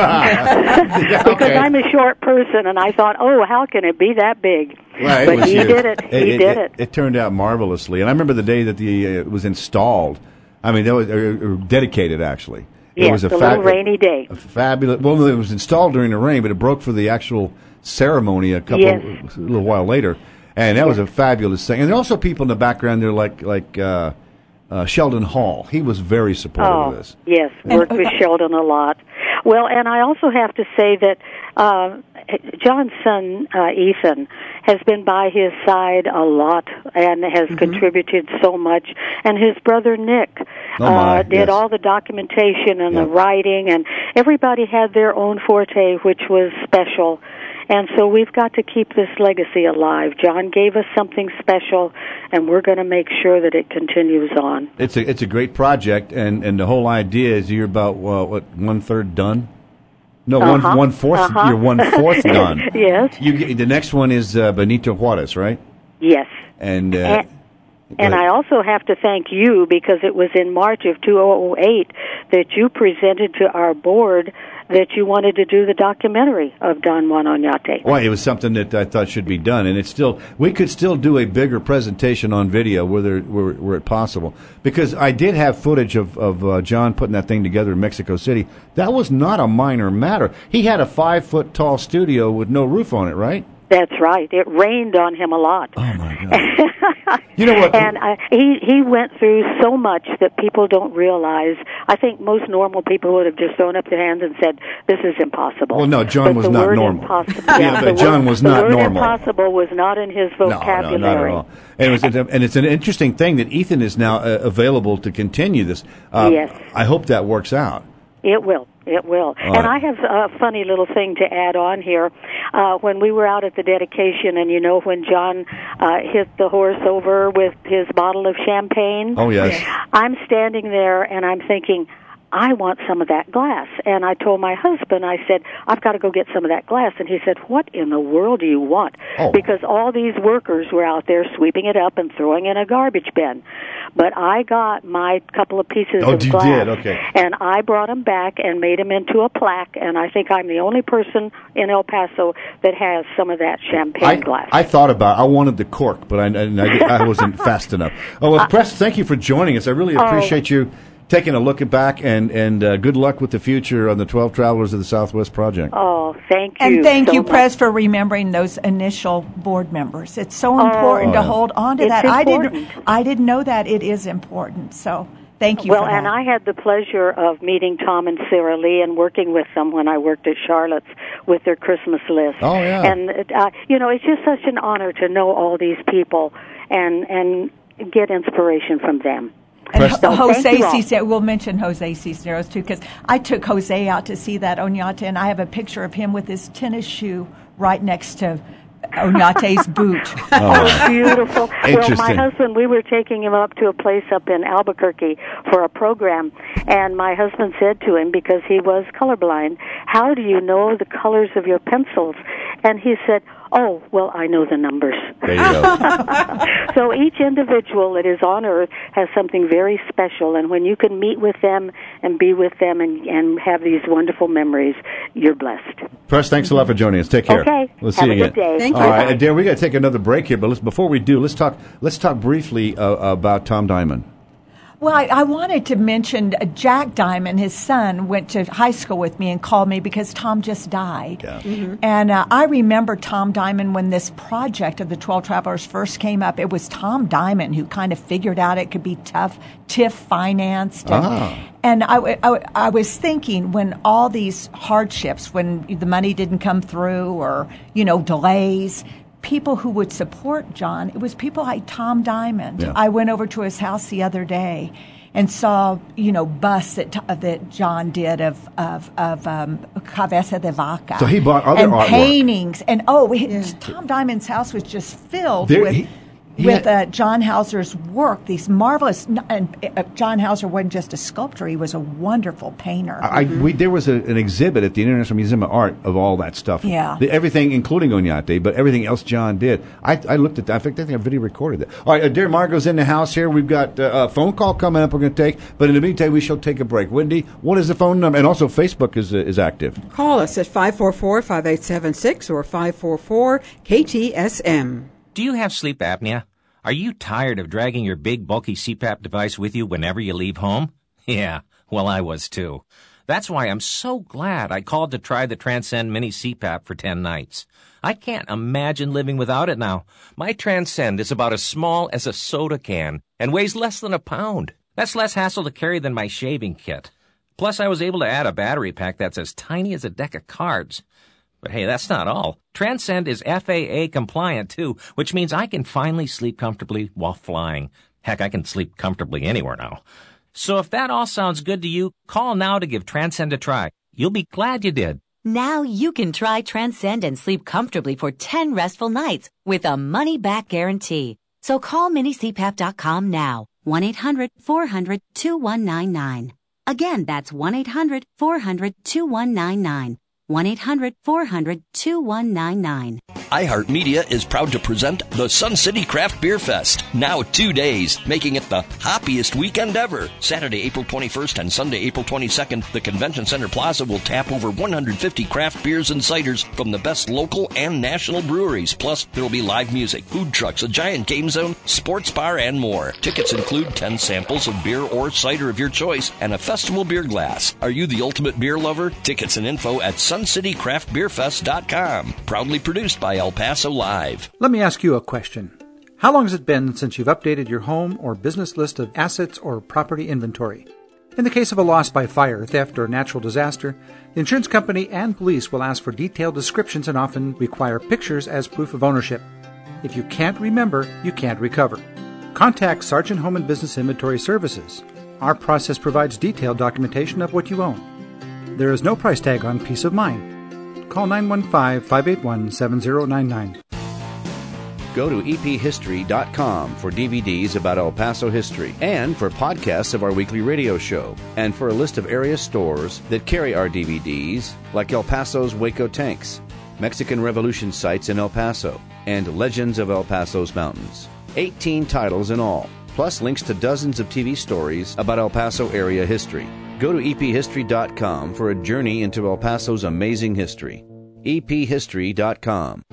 Yeah, because okay. I'm a short person, and I thought, oh, how can it be that big? Well, it but was he huge. did it. He it, did it. it. It turned out marvelously. And I remember the day that the uh, it was installed. I mean, that was uh, dedicated, actually. It Yes, was a a fa- little rainy day. A fabulous. Well, it was installed during the rain, but it broke for the actual ceremony a couple, Yes. a little while later, and that was a fabulous thing. And there are also people in the background there, like like uh, uh, Sheldon Hall. He was very supportive Oh, of this. yes, worked with Sheldon a lot. Well, and I also have to say that uh, John's son, uh, Ethan, has been by his side a lot and has Mm-hmm. contributed so much. And his brother, Nick, Oh, my, uh, did yes. all the documentation and Yeah. the writing, and everybody had their own forte, which was special. And so we've got to keep this legacy alive. John gave us something special, and we're going to make sure that it continues on. It's a it's a great project, and, and the whole idea is you're about well, what one third done. No, Uh-huh. one one fourth. Uh-huh. You're one fourth done. Yes. You get, the next one is uh, Benito Juarez, right? Yes. And uh, And, and go I ahead. also have to thank you because it was in March of two thousand eight that you presented to our board that you wanted to do the documentary of Don Juan Oñate. Well, it was something that I thought should be done, and it's still we could still do a bigger presentation on video, whether were, were it possible. Because I did have footage of of uh, John putting that thing together in Mexico City. That was not a minor matter. He had a five foot tall studio with no roof on it, right? That's right. It rained on him a lot. Oh my God! You know what? And I, he he went through so much that people don't realize. I think most normal people would have just thrown up their hands and said, "This is impossible." Well, no, John but was the not word normal. Impossible, Yeah, yeah, but the John word, was not the word normal. Impossible was not in his No, vocabulary. no, not at all. And, it was, and it's an interesting thing that Ethan is now uh, available to continue this. Uh, Yes. I hope that works out. It will. It will. All and right. I have a funny little thing to add on here. Uh, when we were out at the dedication, and you know when John uh, hit the horse over with his bottle of champagne? Oh, yes. I'm standing there, and I'm thinking, I want some of that glass. And I told my husband, I said, I've got to go get some of that glass. And he said, what in the world do you want? Oh. Because all these workers were out there sweeping it up and throwing in a garbage bin. But I got my couple of pieces Oh, of you glass. did? Okay. And I brought them back and made them into a plaque. And I think I'm the only person in El Paso that has some of that champagne I, glass. I thought about I wanted the cork, but I, and I, I wasn't fast enough. Oh, well, Press, thank you for joining us. I really Oh. appreciate you taking a look at back, and, and uh, good luck with the future on the twelve Travelers of the Southwest project. Oh, thank you. And thank so you, much. Press, for remembering those initial board members. It's so important Oh, to yeah. hold on to It's that. I important. didn't. I didn't know that it is important. So thank you. Well, for that. and I had the pleasure of meeting Tom and Sarah Lee and working with them when I worked at Charlotte's with their Christmas list. Oh, yeah. And, uh, you know, it's just such an honor to know all these people and, and get inspiration from them. And Press- Ho- So, thank Jose you all. Cisneros, we'll mention Jose Cisneros too, because I took Jose out to see that Oñate, and I have a picture of him with his tennis shoe right next to Oñate's boot. Oh, beautiful. Well, my Interesting. husband, we were taking him up to a place up in Albuquerque for a program, and my husband said to him, because he was colorblind, how do you know the colors of your pencils? And he said, oh, well, I know the numbers. There you go. So each individual that is on Earth has something very special, and when you can meet with them and be with them and, and have these wonderful memories, you're blessed. Press, thanks a lot for joining us. Take care. Okay. We'll see Have you a again. good day. Thank All you. right, Adair, we got to take another break here, but let's, before we do, let's talk. Let's talk briefly uh, about Tom Diamond. Well, I, I wanted to mention uh, Jack Diamond, his son, went to high school with me and called me because Tom just died. Yeah. Mm-hmm. And uh, I remember Tom Diamond when this project of the twelve Travelers first came up. It was Tom Diamond who kind of figured out it could be tough, T I F financed. And, Ah. and I, w- I w- I was thinking when all these hardships, when the money didn't come through or, you know, delays, people who would support John. It was people like Tom Diamond. Yeah. I went over to his house the other day and saw, you know, busts that that John did of of of um, Cabeza de Vaca. So he bought other and artwork. paintings, and oh, he, Yeah. Tom Diamond's house was just filled There- with. he- he with had- uh, John Hauser's work, these marvelous, and uh, John Hauser wasn't just a sculptor; he was a wonderful painter. I, we, there was a, an exhibit at the International Museum of Art of all that stuff. Yeah. The, everything, including Oñate, but everything else John did. I, I looked at that. I think I think I video recorded that. All right, uh, dear Margot's in the house here. We've got uh, a phone call coming up we're going to take, but in the meantime, we shall take a break. Wendy, what is the phone number? And also, Facebook is uh, is active. Call us at five four four, five eight seven six or five four four K T S M. Do you have sleep apnea? Are you tired of dragging your big, bulky C PAP device with you whenever you leave home? Yeah, well, I was too. That's why I'm so glad I called to try the Transcend Mini C PAP for ten nights. I can't imagine living without it now. My Transcend is about as small as a soda can and weighs less than a pound. That's less hassle to carry than my shaving kit. Plus, I was able to add a battery pack that's as tiny as a deck of cards. But hey, that's not all. Transcend is F A A compliant, too, which means I can finally sleep comfortably while flying. Heck, I can sleep comfortably anywhere now. So if that all sounds good to you, call now to give Transcend a try. You'll be glad you did. Now you can try Transcend and sleep comfortably for ten restful nights with a money-back guarantee. So call mini C PAP dot com now. one eight hundred four hundred two one nine nine. Again, that's one eight hundred four hundred two one nine nine. one eight hundred four hundred two one nine nine. iHeartMedia is proud to present the Sun City Craft Beer Fest. Now two days, making it the hoppiest weekend ever. Saturday, April twenty-first and Sunday, April twenty-second, the Convention Center Plaza will tap over one hundred fifty craft beers and ciders from the best local and national breweries. Plus, there will be live music, food trucks, a giant game zone, sports bar, and more. Tickets include ten samples of beer or cider of your choice and a festival beer glass. Are you the ultimate beer lover? Tickets and info at sun city craft beer fest dot com. Proudly produced by El Paso Live. Let me ask you a question. How long has it been since you've updated your home or business list of assets or property inventory? In the case of a loss by fire, theft, or natural disaster, the insurance company and police will ask for detailed descriptions and often require pictures as proof of ownership. If you can't remember, you can't recover. Contact Sargent Home and Business Inventory Services. Our process provides detailed documentation of what you own. There is no price tag on peace of mind. Call nine one five, five eight one, seven zero nine nine. Go to e p history dot com for D V Ds about El Paso history and for podcasts of our weekly radio show and for a list of area stores that carry our D V Ds like El Paso's Waco Tanks, Mexican Revolution sites in El Paso, and Legends of El Paso's Mountains. eighteen titles in all, plus links to dozens of T V stories about El Paso area history. Go to e p history dot com for a journey into El Paso's amazing history. e p history dot com.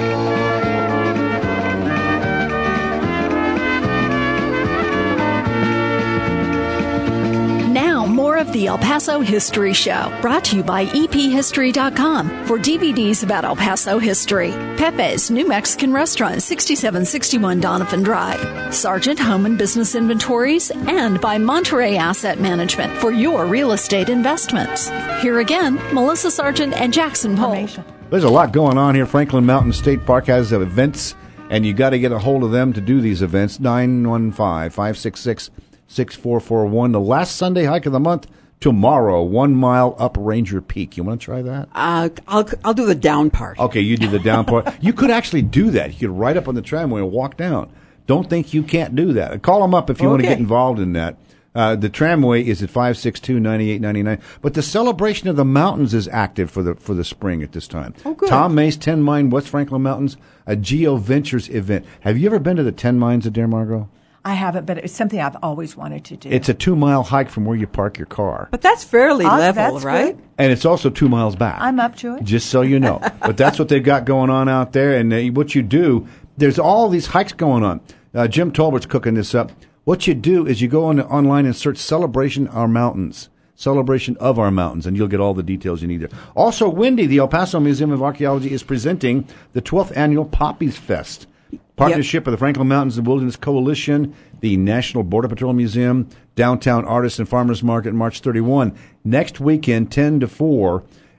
Now, more of the El Paso History Show, brought to you by e p history dot com for D V Ds about El Paso history. Pepe's New Mexican Restaurant, sixty-seven sixty-one Donovan Drive. Sargent Home and Business Inventories, and by Monterey Asset Management for your real estate investments. Here again, Melissa Sargent and Jackson Polk. There's a lot going on here. Franklin Mountain State Park has events, and you got to get a hold of them to do these events. nine one five, five six six, six four four one. The last Sunday hike of the month, tomorrow, one mile up Ranger Peak. You want to try that? Uh, I'll I'll do the down part. Okay, you do the down part. You could actually do that. You could ride up on the tramway and walk down. Don't think you can't do that. Call them up if you okay. want to get involved in that. Uh, the tramway is at five six two, nine eight nine nine. But the Celebration of the Mountains is active for the for the spring at this time. Oh, good. Tom May's Ten Mine West Franklin Mountains, a Geo Ventures event. Have you ever been to the Ten Mines of Dear Margot? I haven't, but it's something I've always wanted to do. It's a two-mile hike from where you park your car. But that's fairly oh, level, that's right? Good. And it's also two miles back. I'm up to it. Just so you know. But that's what they've got going on out there. And uh, what you do, there's all these hikes going on. Uh, Jim Tolbert's cooking this up. What you do is you go on online and search Celebration Our Mountains. Celebration of Our Mountains, and you'll get all the details you need there. Also, Wendy, the El Paso Museum of Archaeology, is presenting the twelfth Annual Poppies Fest. Partnership yep. of the Franklin Mountains and Wilderness Coalition, the National Border Patrol Museum, Downtown Artists and Farmers Market, March thirty-first. Next weekend, ten to four.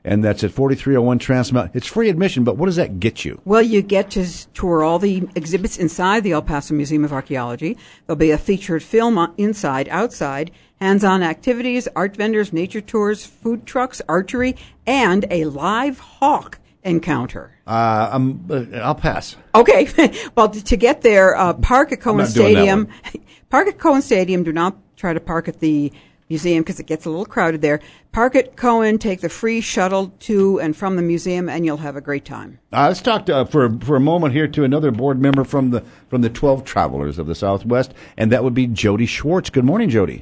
and that's at forty-three oh one Transmount. It's free admission, but what does that get you? Well, you get to s- tour all the exhibits inside the El Paso Museum of Archaeology. There'll be a featured film on- inside, outside, hands-on activities, art vendors, nature tours, food trucks, archery, and a live hawk encounter. Uh, I'm, uh, I'll pass. Okay. Well, to get there, uh, park at Cohen not doing that Stadium. Park at Cohen Stadium. Do not try to park at the museum because it gets a little crowded there. Park at Cohen, take the free shuttle to and from the museum, and you'll have a great time. Uh, let's talk to, uh, for for a moment here to another board member from the from the twelve Travelers of the Southwest, and that would be Jody Schwartz. Good morning, Jody.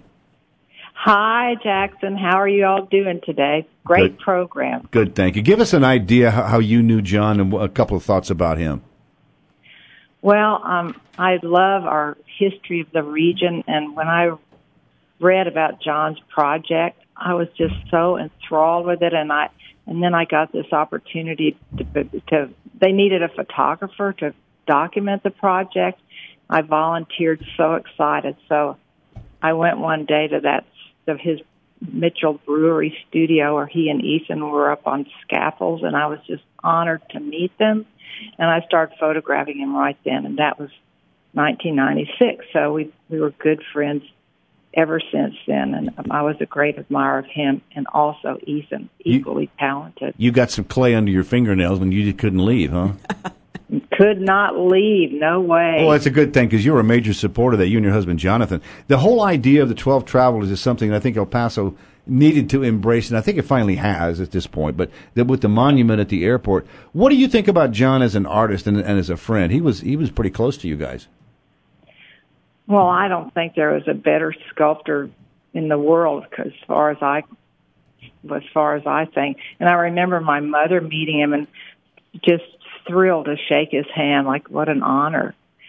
Hi, Jackson. How are you all doing today? Great Good. program. Good, thank you. Give us an idea how, how you knew John and a couple of thoughts about him. Well, um, I love our history of the region, and when I read about John's project, I was just so enthralled with it, and I and then I got this opportunity to, to they needed a photographer to document the project. I volunteered, so excited. So I went one day to that of his Mitchell Brewery studio where he and Ethan were up on scaffolds, and I was just honored to meet them. And I started photographing him right then, and that was nineteen ninety-six. So we we were good friends ever since then, and I was a great admirer of him and also Ethan, equally you, talented. You got some clay under your fingernails when you just couldn't leave, huh? Could not leave, no way. Well, that's a good thing because you're a major supporter of that, you and your husband, Jonathan. The whole idea of the twelve Travelers is something I think El Paso needed to embrace, and I think it finally has at this point, but that with the monument at the airport. What do you think about John as an artist and, and as a friend? He was he was pretty close to you guys. Well, I don't think there was a better sculptor in the world, as far as I, as far as I think. And I remember my mother meeting him and just thrilled to shake his hand, like what an honor.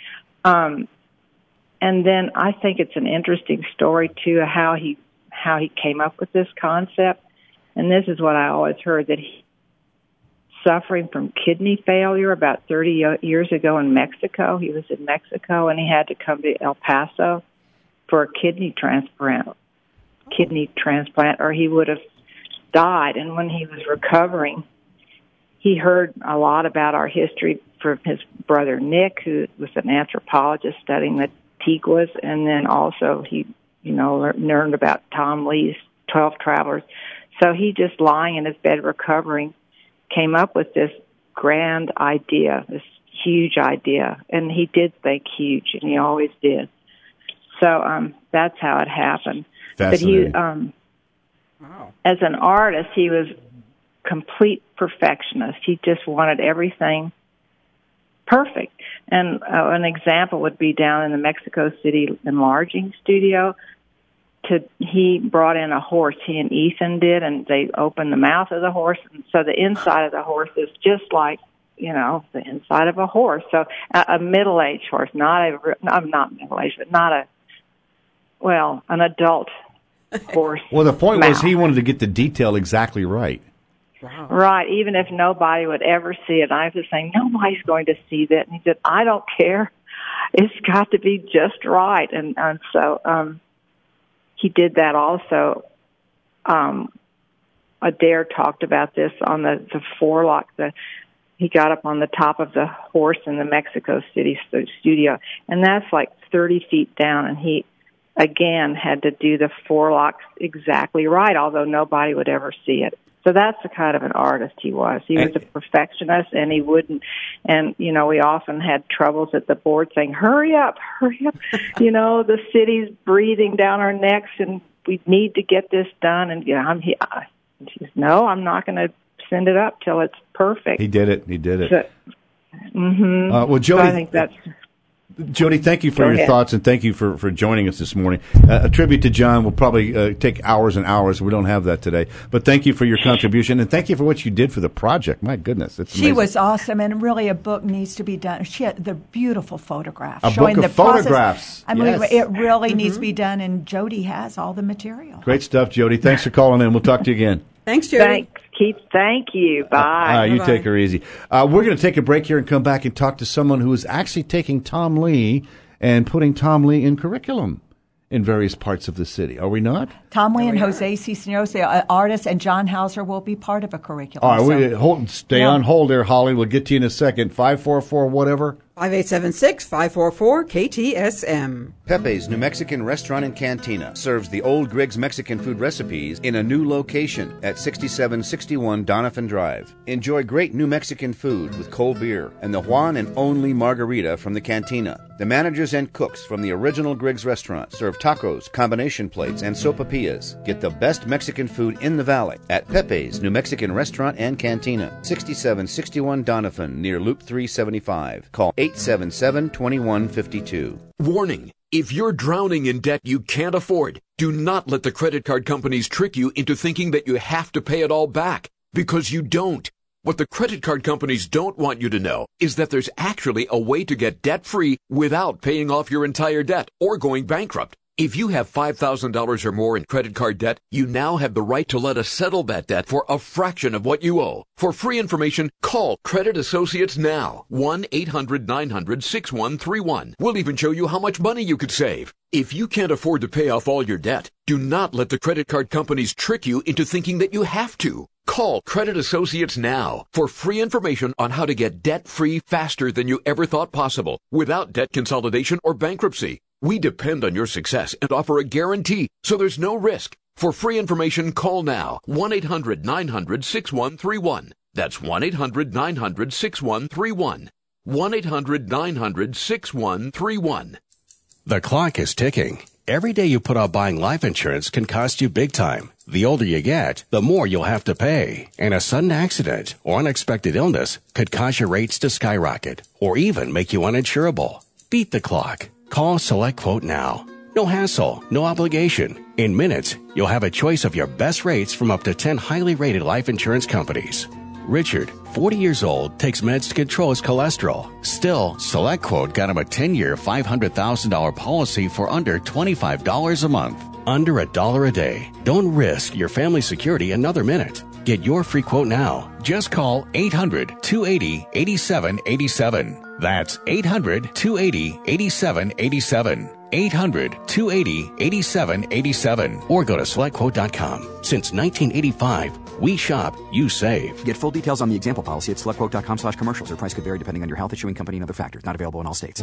Um, and then I think it's an interesting story too, how he how he came up with this concept. And this is what I always heard, that he suffering from kidney failure about thirty years ago in Mexico. He was in Mexico and he had to come to El Paso for a kidney transplant, kidney transplant, or he would have died. And when he was recovering, he heard a lot about our history from his brother Nick, who was an anthropologist studying the Tiguas, and then also he, you know, learned about Tom Lee's twelve Travelers. So he, just lying in his bed recovering, came up with this grand idea, this huge idea, and he did think huge, and he always did. So um, that's how it happened. But he, um, wow. As an artist, he was complete perfectionist. He just wanted everything perfect. And uh, an example would be down in the Mexico City enlarging studio. To he brought in a horse, he and Ethan did, and they opened the mouth of the horse, and so the inside of the horse is just like, you know, the inside of a horse. So a, a middle-aged horse, not a, I'm not middle-aged, but not a, well, an adult horse. Well, the point mouth. was he wanted to get the detail exactly right. Wow. Right, even if nobody would ever see it. I was just saying, nobody's going to see that. And he said, I don't care. It's got to be just right. And, and so um, he did that also. Um, Adair talked about this on the, the forelock. The, he got up on the top of the horse in the Mexico City studio, and that's like thirty feet down, and he, again, had to do the forelocks exactly right, although nobody would ever see it. So that's the kind of an artist he was. He was a perfectionist, and he wouldn't, and, you know, we often had troubles at the board saying, hurry up, hurry up. You know, the city's breathing down our necks, and we need to get this done. And, you know, I'm, he, I, she says, no, I'm not going to send it up till it's perfect. He did it. He did it. So, mm-hmm. uh, well, Jody, so I think that's... Jody, thank you for Go your ahead. thoughts, and thank you for, for joining us this morning. Uh, a tribute to John will probably uh, take hours and hours. We don't have that today. But thank you for your contribution, and thank you for what you did for the project. My goodness. It's She amazing. was awesome, and really a book needs to be done. She had the beautiful photographs. A showing book of the process. photographs. I mean, Yes. it really Mm-hmm. needs to be done, and Jody has all the material. Great stuff, Jody. Thanks for calling in. We'll talk to you again. Thanks, Jody. Thanks, Keith. Thank you. Bye. Uh, you Bye-bye. take her easy. Uh, we're going to take a break here and come back and talk to someone who is actually taking Tom Lee and putting Tom Lee in curriculum. in various parts of the city, are we not? Tom Lee and Jose Cisneros, uh, artists, and John Hauser will be part of a curriculum. All right, so, we, hold, stay yeah. on hold there, Holly. We'll get to you in a second. five four four whatever. five eight seven six, five four four, K T S M. Pepe's New Mexican Restaurant and Cantina serves the old Griggs Mexican food recipes in a new location at sixty-seven sixty-one Doniphan Drive. Enjoy great New Mexican food with cold beer and the one and only margarita from the cantina. The managers and cooks from the original Griggs restaurant serve tacos, combination plates, and sopapillas. Get the best Mexican food in the valley at Pepe's New Mexican Restaurant and Cantina, sixty-seven sixty-one Doniphan, near Loop three seventy-five. Call eight seven seven, two one five two. Warning. If you're drowning in debt you can't afford, do not let the credit card companies trick you into thinking that you have to pay it all back, because you don't. What the credit card companies don't want you to know is that there's actually a way to get debt-free without paying off your entire debt or going bankrupt. If you have five thousand dollars or more in credit card debt, you now have the right to let us settle that debt for a fraction of what you owe. For free information, call Credit Associates now. one eight hundred nine hundred sixty-one thirty-one. We'll even show you how much money you could save. If you can't afford to pay off all your debt, do not let the credit card companies trick you into thinking that you have to. Call Credit Associates now for free information on how to get debt-free faster than you ever thought possible without debt consolidation or bankruptcy. We depend on your success and offer a guarantee, so there's no risk. For free information, call now. one eight hundred nine hundred sixty-one thirty-one. That's one eight hundred nine hundred sixty-one thirty-one. one eight hundred nine hundred sixty-one thirty-one. The clock is ticking. Every day you put off buying life insurance can cost you big time. The older you get, the more you'll have to pay. And a sudden accident or unexpected illness could cause your rates to skyrocket or even make you uninsurable. Beat the clock. Call SelectQuote now. No hassle, no obligation. In minutes, you'll have a choice of your best rates from up to ten highly rated life insurance companies. Richard, forty years old, takes meds to control his cholesterol. Still, SelectQuote got him a ten-year, five hundred thousand dollars policy for under twenty-five dollars a month. Under a dollar a day. Don't risk your family security another minute. Get your free quote now. Just call eight hundred, two eight zero, eight seven eight seven. That's eight hundred, two eight zero, eight seven eight seven. eight hundred, two eight zero, eight seven eight seven. Or go to select quote dot com. Since nineteen eighty-five, we shop, you save. Get full details on the example policy at select quote dot com slash commercials. Or price could vary depending on your health, issuing company, and other factors. Not available in all states.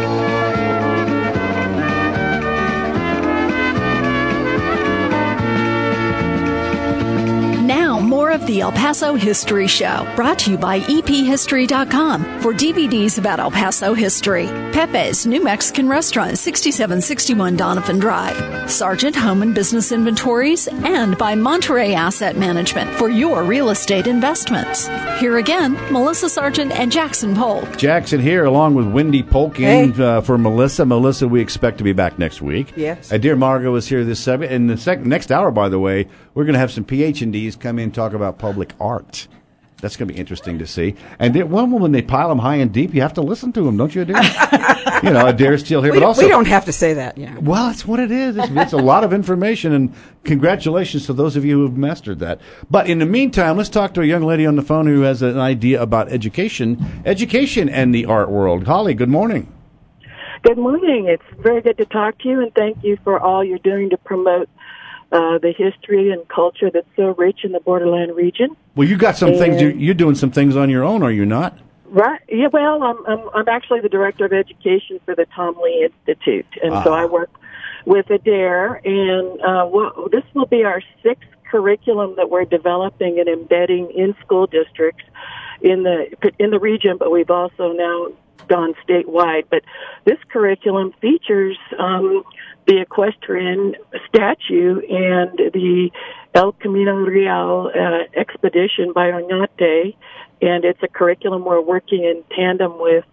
Now, more of the El Paso History Show, brought to you by E P history dot com for D V Ds about El Paso history. Pepe's New Mexican Restaurant, sixty-seven sixty-one Doniphan Drive. Sargent Home and Business Inventories, and by Monterey Asset Management for your real estate investments. Here again, Melissa Sargent and Jackson Polk. Jackson here, along with Wendy Polk, Hey. and uh, for Melissa. Melissa, we expect to be back next week. Yes. Uh, dear Margot is here this segment. In the sec- next hour, by the way, we're going to have some P H Ds come in and talk about public art. That's going to be interesting to see. And then, well, when they pile them high and deep, you have to listen to them, don't you, Adair? You know, Adair's still here, We, but also we don't have to say that, yeah. well, it's what it is. It's, it's a lot of information, and congratulations to those of you who have mastered that. But in the meantime, let's talk to a young lady on the phone who has an idea about education, education and the art world. Holly, good morning. Good morning. It's very good to talk to you, and thank you for all you're doing to promote uh, the history and culture that's so rich in the Borderland region. Well, you got some and, things. You're, you're doing some things on your own, are you not? Right. Yeah. Well, I'm I'm, I'm actually the director of education for the Tom Lee Institute, and Ah. so I work with Adair. And uh, well, this will be our sixth curriculum that we're developing and embedding in school districts in the in the region, but we've also now gone statewide. But this curriculum features um, the equestrian statue and the El Camino Real uh, expedition by Oñate, and it's a curriculum we're working in tandem with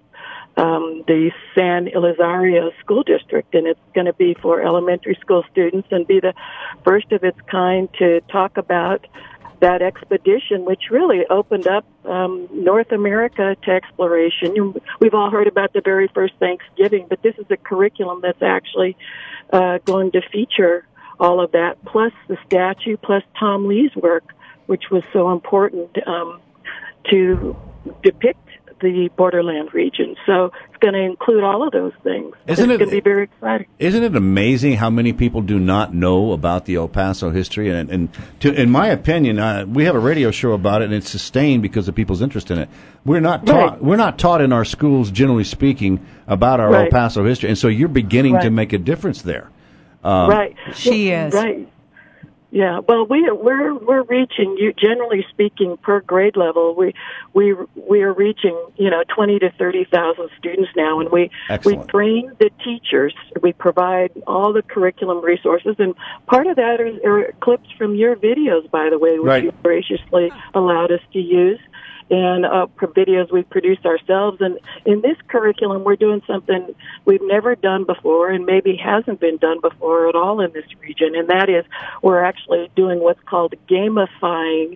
um, the San Elizario School District, and it's going to be for elementary school students and be the first of its kind to talk about that expedition, which really opened up um, North America to exploration. You, we've all heard about the very first Thanksgiving, but this is a curriculum that's actually uh, going to feature all of that, plus the statue, plus Tom Lee's work, which was so important um, to depict the Borderland region. So it's going to include all of those things. Isn't it's it going to be very exciting? Isn't it amazing how many people do not know about the El Paso history? And, and to, in my opinion, uh, we have a radio show about it, and it's sustained because of people's interest in it. We're not taught. Right. We're not taught in our schools, generally speaking, about our Right. El Paso history, and so you're beginning Right. to make a difference there. Um, right. She is. Right. Yeah. Well, we are, we're we're reaching. You generally speaking, per grade level, we we we are reaching you know twenty to thirty thousand students now, and we Excellent. we train the teachers. We provide all the curriculum resources, and part of that are, are clips from your videos, by the way, which Right. you graciously allowed us to use. And uh, for videos we produce ourselves. And in this curriculum, we're doing something we've never done before and maybe hasn't been done before at all in this region, and that is we're actually doing what's called gamifying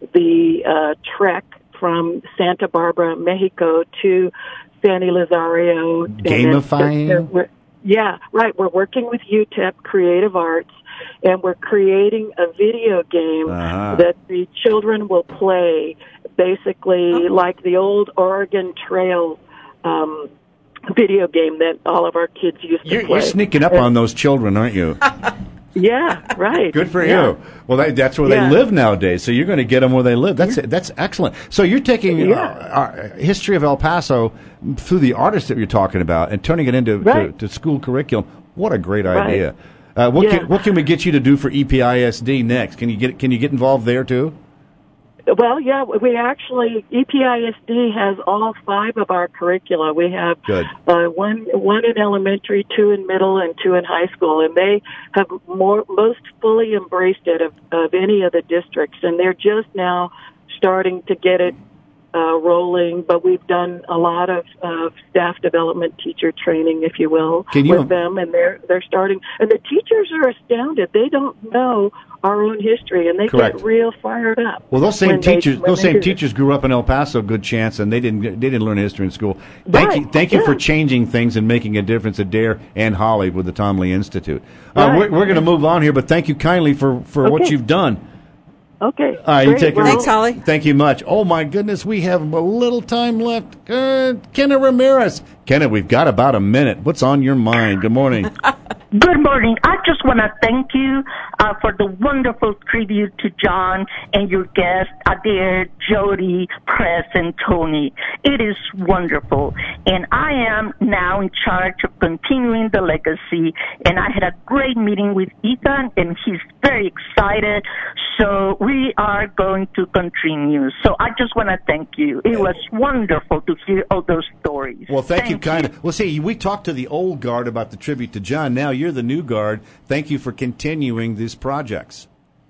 the uh, trek from Santa Barbara, Mexico to San Elizario. Gamifying? And we're, yeah, right. We're working with U T E P Creative Arts, and we're creating a video game Uh-huh. that the children will play, basically like the old Oregon Trail um, video game that all of our kids used to You're, play. you're sneaking up And- on those children, aren't you? Yeah, right. Good for Yeah. you. Well, that, that's where Yeah. they live nowadays. So you're going to get them where they live. That's that's excellent. So you're taking Yeah. uh, our history of El Paso through the artists that you're talking about and turning it into Right. to, to school curriculum. What a great Right. idea! Uh, what Yeah. can what can we get you to do for E P I S D next? Can you get can you get involved there too? Well, yeah, we actually, E P I S D has all five of our curricula. We have Good. uh, one one in elementary, two in middle, and two in high school, and they have more most fully embraced it of, of any of the districts, and they're just now starting to get it uh, rolling, but we've done a lot of uh, staff development, teacher training, if you will, Can you- with them, and they're they're starting, and the teachers are astounded. They don't know our own history, and they Correct. get real fired up. Well, those same when they- teachers, when those they same do this. teachers grew up in El Paso. Good chance, and they didn't they didn't learn history in school. Thank Right, you, thank you yeah. for changing things and making a difference at Dare and Holly with the Tom Lee Institute. Uh, Right. we're we're going to move on here, but thank you kindly for, for what Okay. you've done. Okay. All right, you Great. take care. Well, Thanks, Holly. Thank you much. Oh my goodness, we have a little time left. Uh, Kenna Ramirez. Kenna, we've got about a minute. What's on your mind? Good morning. Good morning. I just want to thank you uh, for the wonderful tribute to John and your guest, Adair, Jody, Press, and Tony. It is wonderful. And I am now in charge of continuing the legacy. And I had a great meeting with Ethan, and he's very excited. So we are going to continue. So I just want to thank you. It was wonderful to hear all those stories. Well, thank, you, kind of. Well, see, we talked to the old guard about the tribute to John. Now you're the new guard. Thank you for continuing these projects.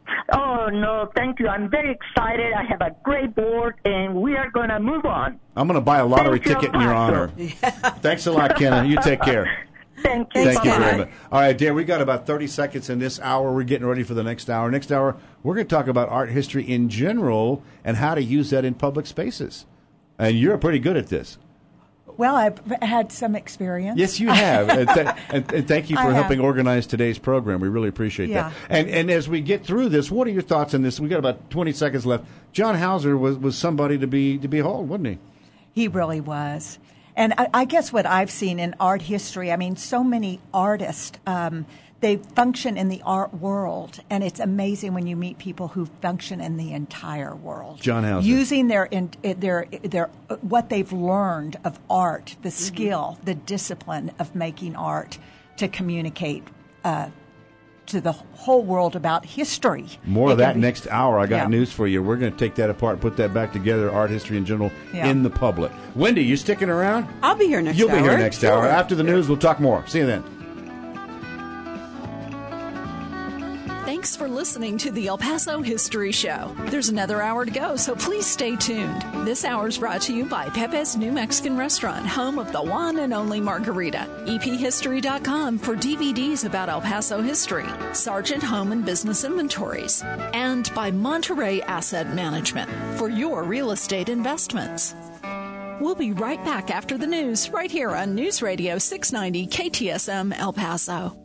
Oh, no, thank you. I'm very excited. I have a great board, and we are going to move on. I'm going to buy a lottery Thank you, ticket in your honor. Thanks a lot, Kenna. You take care. Thank you. Thank you Bye-bye. very much. All right, dear, we got about thirty seconds in this hour. We're getting ready for the next hour. Next hour, we're going to talk about art history in general and how to use that in public spaces. And you're pretty good at this. Well, I've had some experience. Yes, you have. and, th- and, and thank you for I have. helping organize today's program. We really appreciate Yeah. that. And and as we get through this, what are your thoughts on this? We got about twenty seconds left. John Hauser was, was somebody to be to behold, wasn't he? He really was. And I, I guess what I've seen in art history, I mean, so many artists, um, they function in the art world, and it's amazing when you meet people who function in the entire world. John Hauser. Using their, in, their, their, what they've learned of art, the skill, the discipline of making art to communicate uh, to the whole world about history. More It of can that be- next hour. I got Yeah. news for you. We're going to take that apart, put that back together, art history in general, Yeah. in the public. Wendy, you sticking around? I'll be here next You'll hour. be here next Sure. hour. After the news, we'll talk more. See you then. Thanks for listening to the El Paso History Show. There's another hour to go, so please stay tuned. This hour is brought to you by Pepe's New Mexican Restaurant, home of the one and only margarita. E P history dot com for D V Ds about El Paso history. Sargent Home and Business Inventories. And by Monterey Asset Management for your real estate investments. We'll be right back after the news, right here on News Radio six ninety K T S M El Paso.